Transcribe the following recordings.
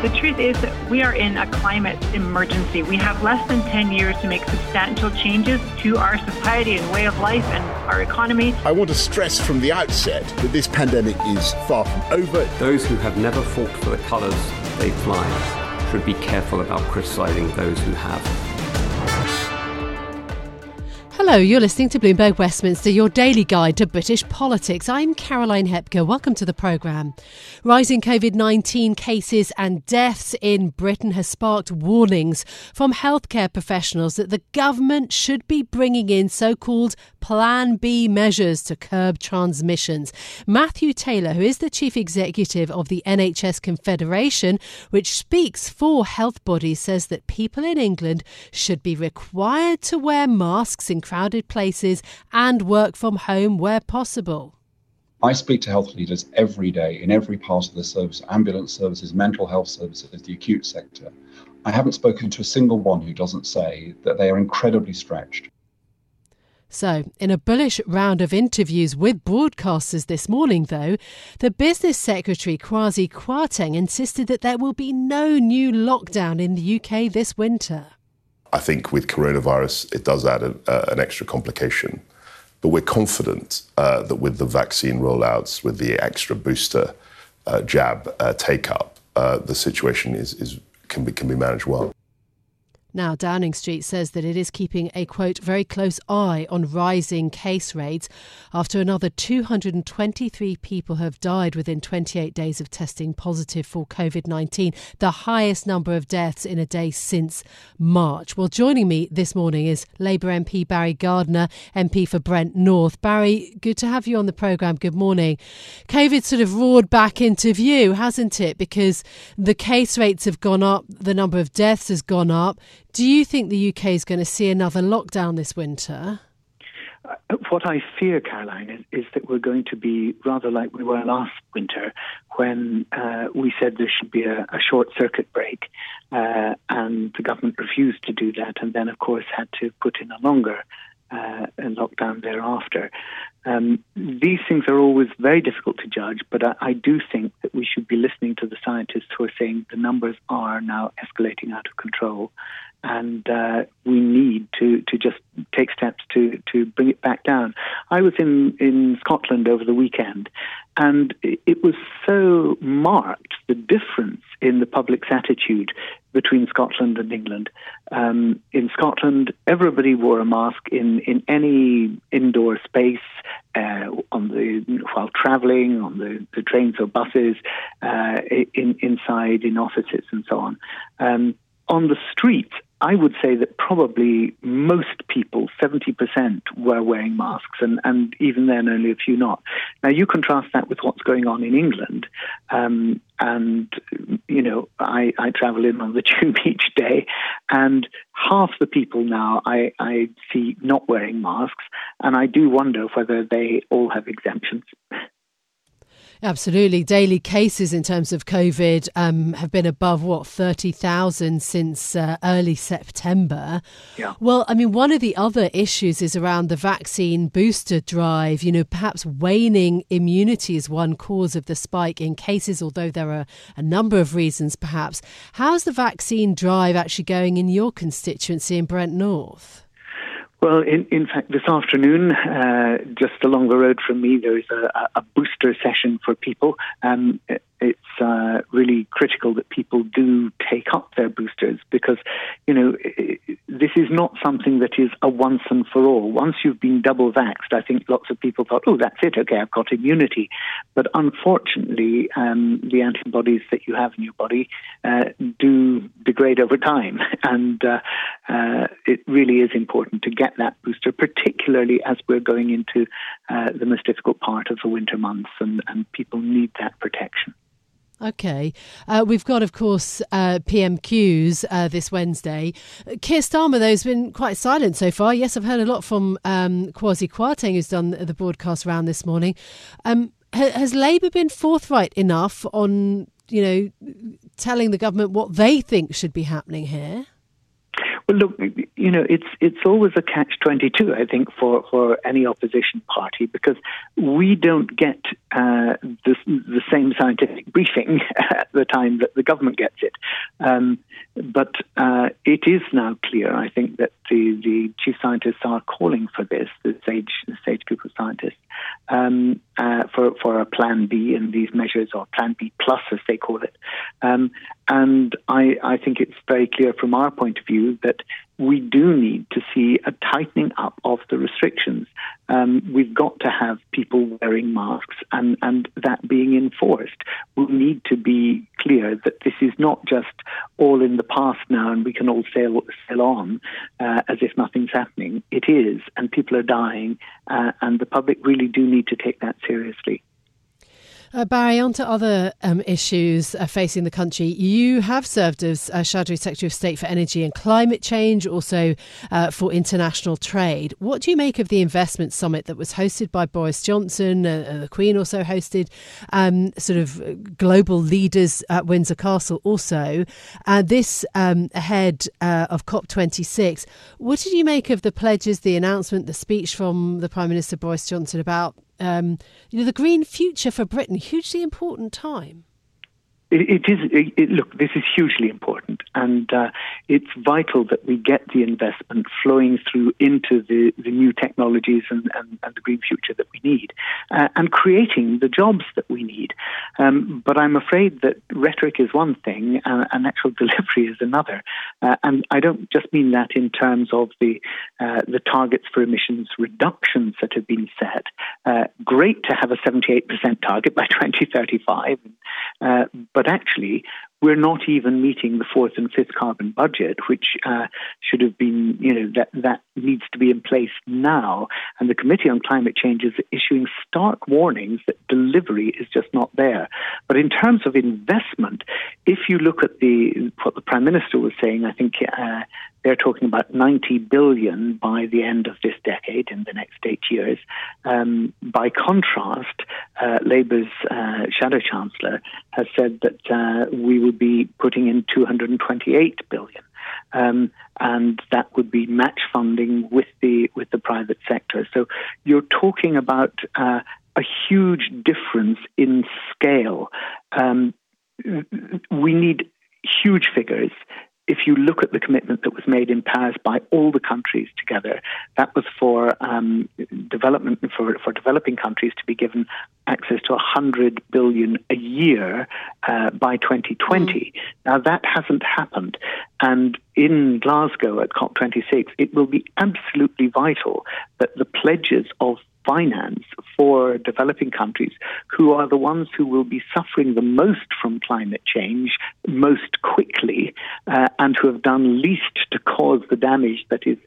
The truth is that we are in a climate emergency. We have less than 10 years to make substantial changes to our society and way of life and our economy. I want to stress from the outset that this pandemic is far from over. Those who have never fought for the colours they fly should be careful about criticising those who have. Hello, you're listening to Bloomberg Westminster, your daily guide to British politics. I'm Caroline Hepker. Welcome to the programme. Rising COVID-19 cases and deaths in Britain has sparked warnings from healthcare professionals that the government should be bringing in so-called Plan B measures to curb transmissions. Matthew Taylor, who is the chief executive of the NHS Confederation, which speaks for health bodies, says that people in England should be required to wear masks in crowded places and work from home where possible. I speak to health leaders every day in every part of the service, ambulance services, mental health services, the acute sector. I haven't spoken to a single one who doesn't say that they are incredibly stretched. So, in a bullish round of interviews with broadcasters this morning, though, the Business Secretary Kwasi Kwarteng insisted that there will be no new lockdown in the UK this winter. I think with coronavirus, it does add an extra complication. But we're confident that with the vaccine rollouts, with the extra booster jab take-up, the situation can be managed well. Now, Downing Street says that it is keeping a, quote, very close eye on rising case rates after another 223 people have died within 28 days of testing positive for COVID-19, the highest number of deaths in a day since March. Well, joining me this morning is Labour MP Barry Gardiner, MP for Brent North. Barry, good to have you on the programme. Good morning. COVID sort of roared back into view, hasn't it? Because the case rates have gone up, the number of deaths has gone up. Do you think the UK is going to see another lockdown this winter? What I fear, Caroline, is that we're going to be rather like we were last winter when we said there should be a short circuit break and the government refused to do that and then, of course, had to put in a longer lockdown thereafter. These things are always very difficult to judge, but I do think that we should be listening to the scientists who are saying the numbers are now escalating out of control. And we need to just take steps to bring it back down. I was in Scotland over the weekend, and it was so marked, the difference in the public's attitude between Scotland and England. In Scotland, everybody wore a mask in any indoor space, while travelling, on the trains or buses, inside, in offices and so on. On the streets, I would say that probably most people, 70%, were wearing masks, and even then only a few not. Now, you contrast that with what's going on in England, and, you know, I travel in on the tube each day, and half the people now I see not wearing masks, and I do wonder whether they all have exemptions. Absolutely. Daily cases in terms of COVID have been above, 30,000 since early September. Yeah. Well, I mean, one of the other issues is around the vaccine booster drive. You know, perhaps waning immunity is one cause of the spike in cases, although there are a number of reasons perhaps. How's the vaccine drive actually going in your constituency in Brent North? Well, in fact, this afternoon, just along the road from me, there is a booster session for people. It's really critical that people do take up their boosters because, you know, this is not something that is a once and for all. Once you've been double vaxxed, I think lots of people thought, oh, that's it, okay, I've got immunity. But unfortunately, the antibodies that you have in your body do degrade over time. And it really is important to get that booster, particularly as we're going into the most difficult part of the winter months, and people need that protection. OK. We've got, of course, PMQs this Wednesday. Keir Starmer, though, has been quite silent so far. Yes, I've heard a lot from Kwasi Kwarteng, who's done the broadcast round this morning. Has Labour been forthright enough on, you know, telling the government what they think should be happening here? Well, look, it's always a catch-22, I think, for any opposition party, because we don't get the same scientific briefing at the time that the government gets it. But it is now clear, I think, that the chief scientists are calling for this, the SAGE group of scientists, for a Plan B and these measures, or Plan B plus, as they call it. And I think it's very clear from our point of view that we do need to see a tightening up of the restrictions. We've got to have people wearing masks and that being enforced. We need to be clear that this is not just all in the past now and we can all sail on as if nothing's happening. It is, and people are dying, and the public really do need to take that seriously. Barry, on to other issues facing the country. You have served as Shadow Secretary of State for Energy and Climate Change, also for international trade. What do you make of the investment summit that was hosted by Boris Johnson? The Queen also hosted sort of global leaders at Windsor Castle also. This ahead of COP26. What did you make of the pledges, the announcement, the speech from the Prime Minister Boris Johnson about the green future for Britain? Hugely important time. It is. Look, this is hugely important, and it's vital that we get the investment flowing through into the new technologies and the green future that we need, and creating the jobs that we need. But I'm afraid that rhetoric is one thing, and actual delivery is another. And I don't just mean that in terms of the targets for emissions reductions that have been set. Great to have a 78% target by 2035, but actually, we're not even meeting the fourth and fifth carbon budget, which should have been, that needs to be in place now. And the Committee on Climate Change is issuing stark warnings that delivery is just not there. But in terms of investment, if you look at what the Prime Minister was saying, I think they're talking about 90 billion by the end of this decade, in the next 8 years. By contrast, Labour's Shadow Chancellor has said that we would be putting in 228 billion. And that would be match funding with the private sector. So you're talking about a huge difference in scale. We need huge figures. If you look at the commitment that was made in Paris by all the countries together, that was for development, for developing countries to be given access to 100 billion a year by 2020. Now, that hasn't happened. And in Glasgow at COP26, it will be absolutely vital that the pledges of finance for developing countries, who are the ones who will be suffering the most from climate change most quickly, and who have done least to cause the damage that is,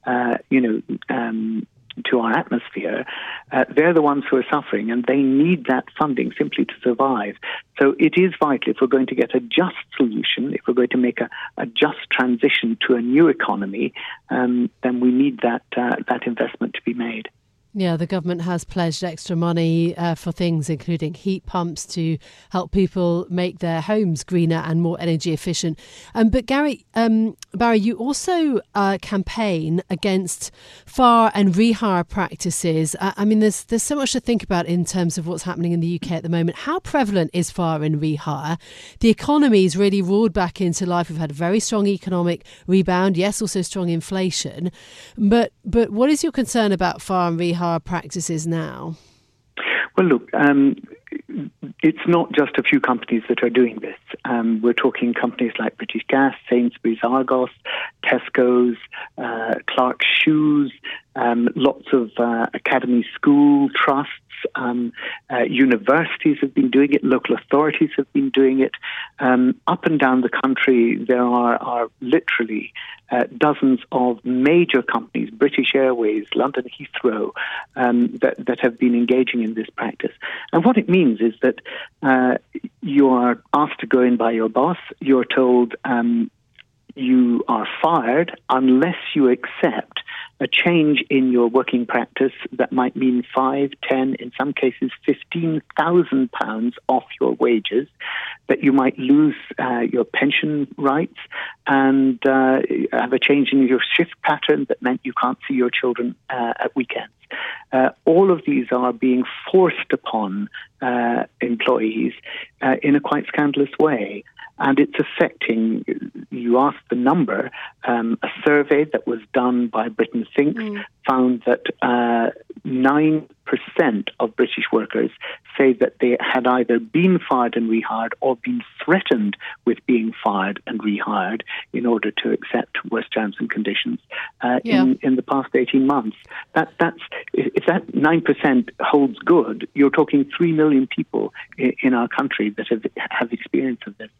to our atmosphere, they're the ones who are suffering, and they need that funding simply to survive. So it is vital, if we're going to get a just solution, if we're going to make a just transition to a new economy, then we need that investment to be made. Yeah, the government has pledged extra money for things including heat pumps to help people make their homes greener and more energy efficient. But Barry, you also campaign against FAR and rehire practices. I mean, there's so much to think about in terms of what's happening in the UK at the moment. How prevalent is FAR and rehire? The economy's really roared back into life. We've had a very strong economic rebound. Yes, also strong inflation. But what is your concern about FAR and rehire practices now? Well, look, it's not just a few companies that are doing this. We're talking companies like British Gas, Sainsbury's, Argos, Tesco's, Clark's Shoes, lots of academy school trusts, universities have been doing it, local authorities have been doing it. Up and down the country, there are literally dozens of major companies, British Airways, London Heathrow, that have been engaging in this practice. And what it means is that you are asked to go in by your boss. You're told you are fired unless you accept a change in your working practice that might mean 5, 10, in some cases £15,000 off your wages, that you might lose your pension rights and have a change in your shift pattern that meant you can't see your children at weekends. All of these are being forced upon employees in a quite scandalous way. And it's affecting, you asked the number, a survey that was done by Britain Thinks found that 9% of British workers say that they had either been fired and rehired or been threatened with being fired and rehired in order to accept worse terms and conditions in the past 18 months. If that 9% holds good, you're talking 3 million people in our country that have experience of this.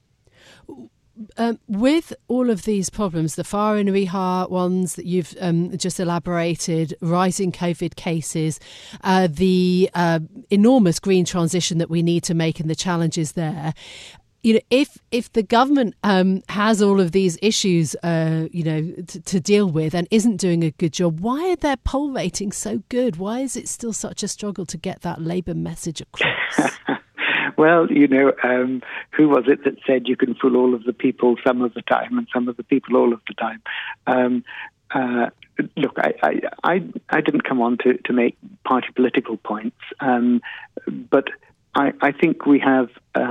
With all of these problems, the fire and rehire ones that you've just elaborated, rising COVID cases, the enormous green transition that we need to make and the challenges there, if the government has all of these issues, to deal with and isn't doing a good job, why are their poll ratings so good? Why is it still such a struggle to get that Labour message across? Well, who was it that said you can fool all of the people some of the time and some of the people all of the time? Look, I didn't come on to make party political points, but I think we have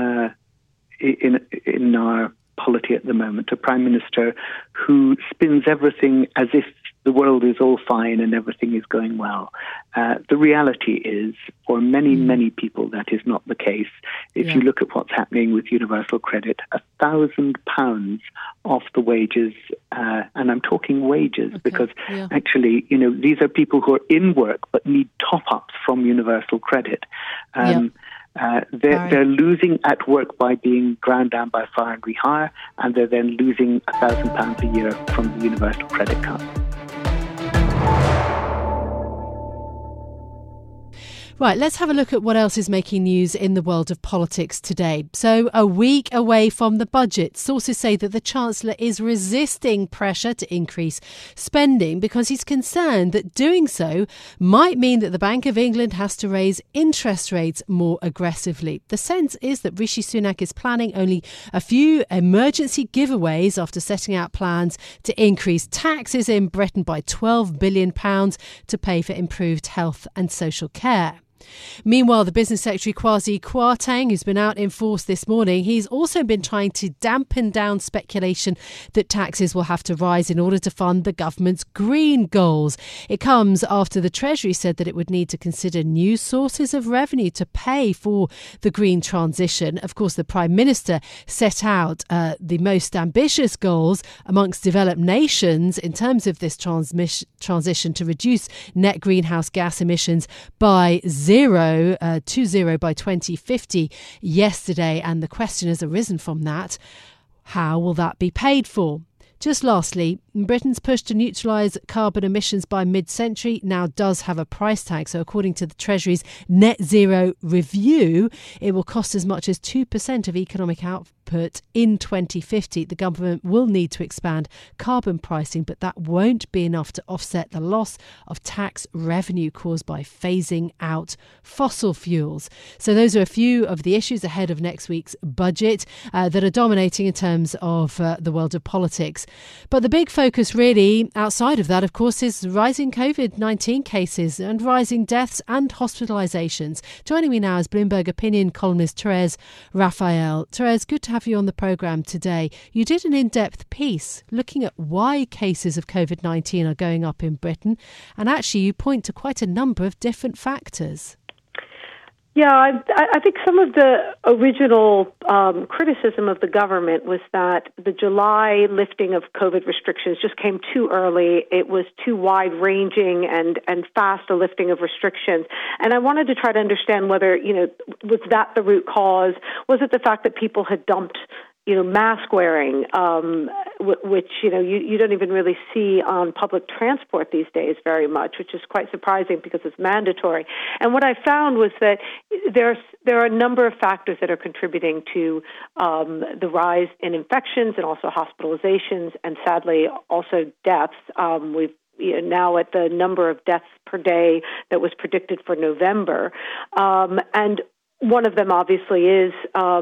in our polity at the moment a Prime Minister who spins everything as if the world is all fine and everything is going well. The reality is, for many, many people, that is not the case. If you look at what's happening with universal credit, £1,000 off the wages, and I'm talking wages because actually, these are people who are in work but need top-ups from universal credit. They're losing at work by being ground down by fire and rehire, and they're then losing £1,000 a year from the universal credit cut. Right, let's have a look at what else is making news in the world of politics today. So, a week away from the budget, sources say that the Chancellor is resisting pressure to increase spending because he's concerned that doing so might mean that the Bank of England has to raise interest rates more aggressively. The sense is that Rishi Sunak is planning only a few emergency giveaways after setting out plans to increase taxes in Britain by £12 billion to pay for improved health and social care. Meanwhile, the Business Secretary Kwasi Kwarteng, who's been out in force this morning, he's also been trying to dampen down speculation that taxes will have to rise in order to fund the government's green goals. It comes after the Treasury said that it would need to consider new sources of revenue to pay for the green transition. Of course, the Prime Minister set out the most ambitious goals amongst developed nations in terms of this transition to reduce net greenhouse gas emissions by zero by 2050 yesterday, and the question has arisen from that: how will that be paid for? Just lastly, Britain's push to neutralise carbon emissions by mid-century now does have a price tag. So according to the Treasury's Net Zero Review, it will cost as much as 2% of economic output in 2050. The government will need to expand carbon pricing, but that won't be enough to offset the loss of tax revenue caused by phasing out fossil fuels. So those are a few of the issues ahead of next week's budget that are dominating in terms of the world of politics. But the big focus really outside of that, of course, is rising COVID-19 cases and rising deaths and hospitalisations. Joining me now is Bloomberg opinion columnist Therese Raphael. Therese, good to have you on the programme today. You did an in-depth piece looking at why cases of COVID-19 are going up in Britain, and actually you point to quite a number of different factors. Yeah, I think some of the original criticism of the government was that the July lifting of COVID restrictions just came too early. It was too wide-ranging and fast a lifting of restrictions. And I wanted to try to understand whether, was that the root cause? Was it the fact that people had dumped mask wearing, which, you don't even really see on public transport these days very much, which is quite surprising because it's mandatory. And what I found was that there are a number of factors that are contributing to the rise in infections and also hospitalizations and sadly also deaths. now at the number of deaths per day that was predicted for November. And one of them obviously is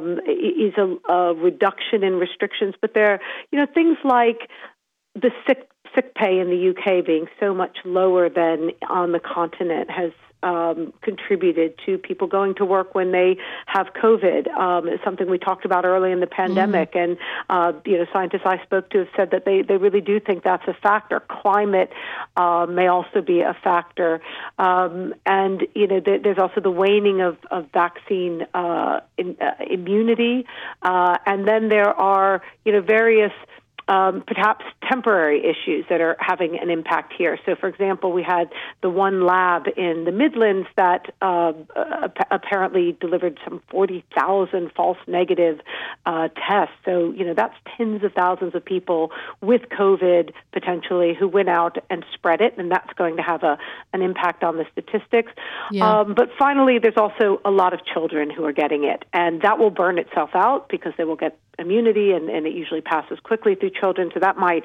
a reduction in restrictions, but there are things like the sick pay in the UK being so much lower than on the continent has contributed to people going to work when they have COVID. It's something we talked about early in the pandemic, and scientists I spoke to have said that they really do think that's a factor. Climate may also be a factor, and there's also the waning of vaccine immunity, and then there are various perhaps temporary issues that are having an impact here. So, for example, we had the one lab in the Midlands that apparently delivered some 40,000 false negative tests. So, that's tens of thousands of people with COVID potentially who went out and spread it, and that's going to have an impact on the statistics. Yeah. But finally, there's also a lot of children who are getting it, and that will burn itself out because they will get immunity, and it usually passes quickly through children. So that might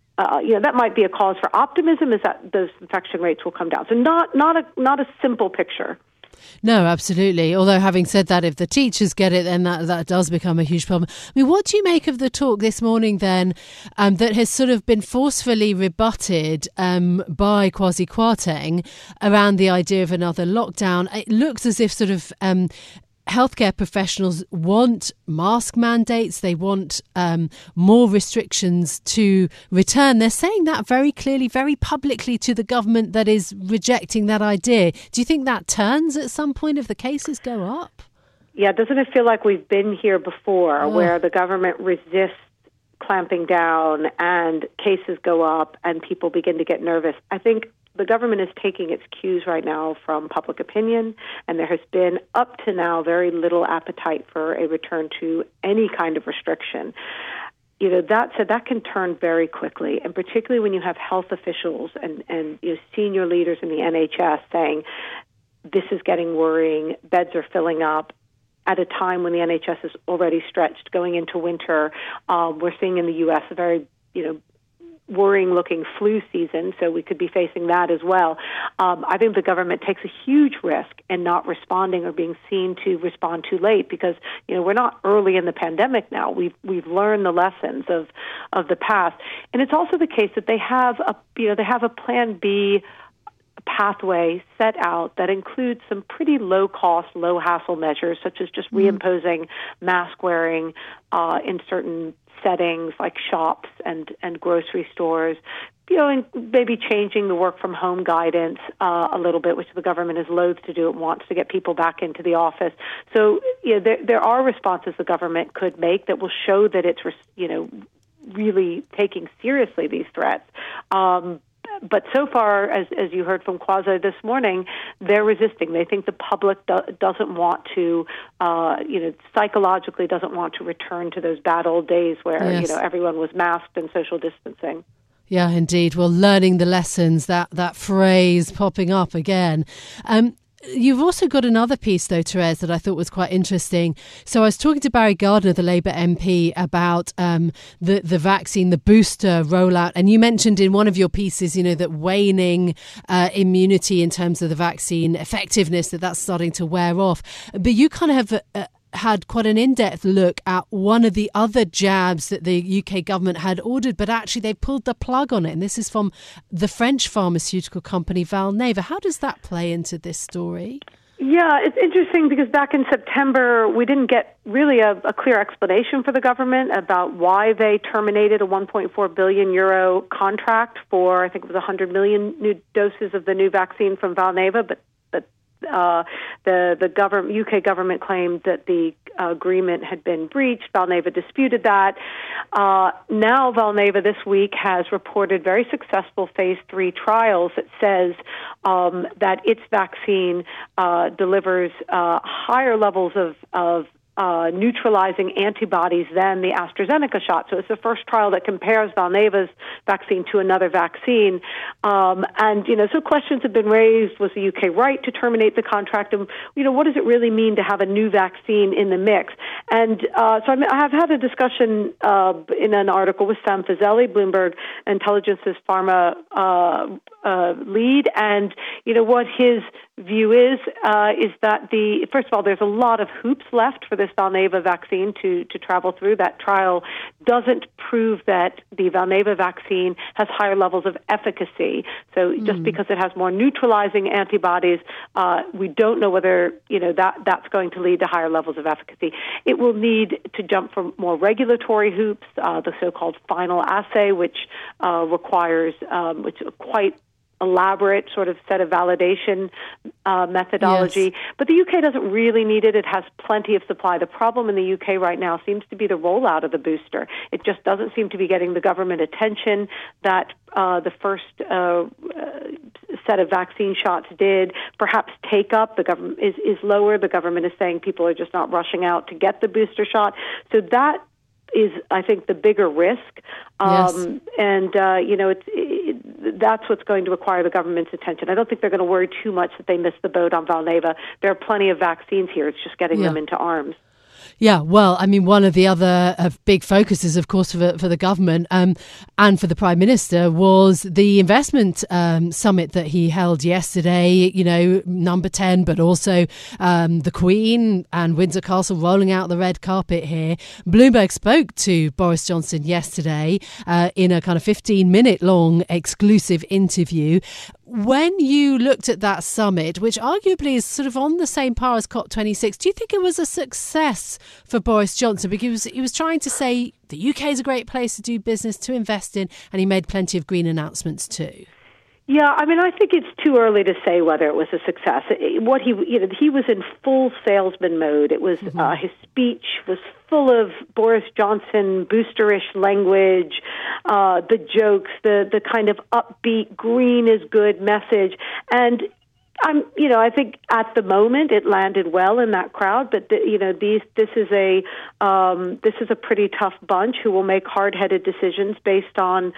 be a cause for optimism, is that those infection rates will come down. So not a simple picture. No, absolutely. Although having said that, if the teachers get it, then that does become a huge problem. I mean, what do you make of the talk this morning then that has sort of been forcefully rebutted by Kwasi Kwarteng around the idea of another lockdown? It looks as if sort of healthcare professionals want mask mandates. They want more restrictions to return. They're saying that very clearly, very publicly to the government that is rejecting that idea. Do you think that turns at some point if the cases go up? Yeah, doesn't it feel like we've been here before where the government resists clamping down and cases go up and people begin to get nervous? I think the government is taking its cues right now from public opinion, and there has been, up to now, very little appetite for a return to any kind of restriction. That said, that can turn very quickly, and particularly when you have health officials and senior leaders in the NHS saying, this is getting worrying, beds are filling up, at a time when the NHS is already stretched going into winter. We're seeing in the U.S. a very, worrying-looking flu season, so we could be facing that as well. I think the government takes a huge risk in not responding or being seen to respond too late because, we're not early in the pandemic now. We've learned the lessons of the past. And it's also the case that they have a plan B pathway set out that includes some pretty low-cost, low-hassle measures, such as just reimposing mask wearing in certain settings like shops and grocery stores, and maybe changing the work-from-home guidance a little bit, which the government is loath to do. It wants to get people back into the office. So there are responses the government could make that will show that it's really taking seriously these threats. But so far, as you heard from Kwasi this morning, they're resisting. They think the public doesn't want to, psychologically doesn't want to return to those bad old days where, everyone was masked and social distancing. Yeah, indeed. Well, learning the lessons, that phrase popping up again. You've also got another piece, though, Therese, that I thought was quite interesting. So I was talking to Barry Gardiner, the Labour MP, about the vaccine, the booster rollout. And you mentioned in one of your pieces, that waning immunity in terms of the vaccine effectiveness, that's starting to wear off. But you kind of have had quite an in-depth look at one of the other jabs that the UK government had ordered, but actually they pulled the plug on it. And this is from the French pharmaceutical company Valneva. How does that play into this story? Yeah, it's interesting because back in September, we didn't get really a clear explanation for the government about why they terminated a 1.4 billion euro contract for, I think it was 100 million new doses of the new vaccine from Valneva, but the UK government claimed that the agreement had been breached. Valneva disputed that. Now Valneva this week has reported very successful phase 3 trials that says that its vaccine delivers higher levels of neutralizing antibodies than the AstraZeneca shot. So it's the first trial that compares Valneva's vaccine to another vaccine. So questions have been raised. Was the UK right to terminate the contract? And, what does it really mean to have a new vaccine in the mix? And I have had a discussion in an article with Sam Fazeli, Bloomberg Intelligence's pharma lead, and what his view is that first of all, there's a lot of hoops left for this Valneva vaccine to travel through. That trial doesn't prove that the Valneva vaccine has higher levels of efficacy. So just because it has more neutralizing antibodies, we don't know whether that's going to lead to higher levels of efficacy. It will need to jump from more regulatory hoops, the so-called final assay, which requires which is quite elaborate sort of set of validation methodology. Yes. But the UK doesn't really need it. It has plenty of supply. The problem in the UK right now seems to be the rollout of the booster. It just doesn't seem to be getting the government attention that the first set of vaccine shots did. Perhaps take-up the government is lower. The government is saying people are just not rushing out to get the booster shot. So that is, I think, the bigger risk. Yes. And that's what's going to require the government's attention. I don't think they're going to worry too much that they missed the boat on Valneva. There are plenty of vaccines here. It's just getting them into arms. Yeah, well, I mean, one of the other big focuses, of course, for the government and for the Prime Minister was the investment summit that he held yesterday, number 10, but also the Queen and Windsor Castle rolling out the red carpet here. Bloomberg spoke to Boris Johnson yesterday in a kind of 15-minute long exclusive interview. When you looked at that summit, which arguably is sort of on the same par as COP26, do you think it was a success for Boris Johnson? Because he was trying to say the UK is a great place to do business, to invest in, and he made plenty of green announcements too. Yeah, I mean, I think it's too early to say whether it was a success. He was in full salesman mode. It was his speech was full of Boris Johnson boosterish language, the jokes, the kind of upbeat green is good message, and I think at the moment it landed well in that crowd, but this is a pretty tough bunch who will make hard-headed decisions based on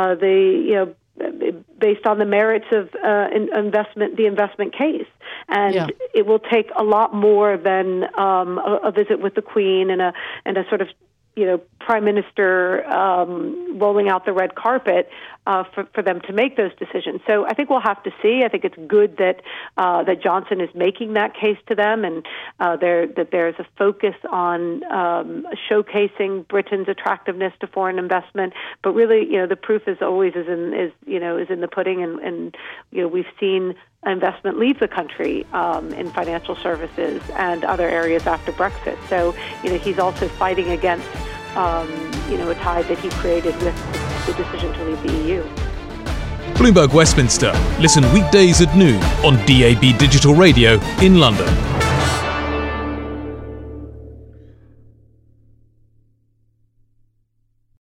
based on the merits of the investment case. And it will take a lot more than a visit with the Queen and a sort of Prime Minister rolling out the red carpet for them to make those decisions. So I think we'll have to see. I think it's good that Johnson is making that case to them, and that there's a focus on showcasing Britain's attractiveness to foreign investment. But really, the proof is always is in the pudding, and we've seen investment leave the country in financial services and other areas after Brexit. So he's also fighting against a tide that he created with the decision to leave the EU. Bloomberg Westminster. Listen weekdays at noon on DAB Digital Radio in London.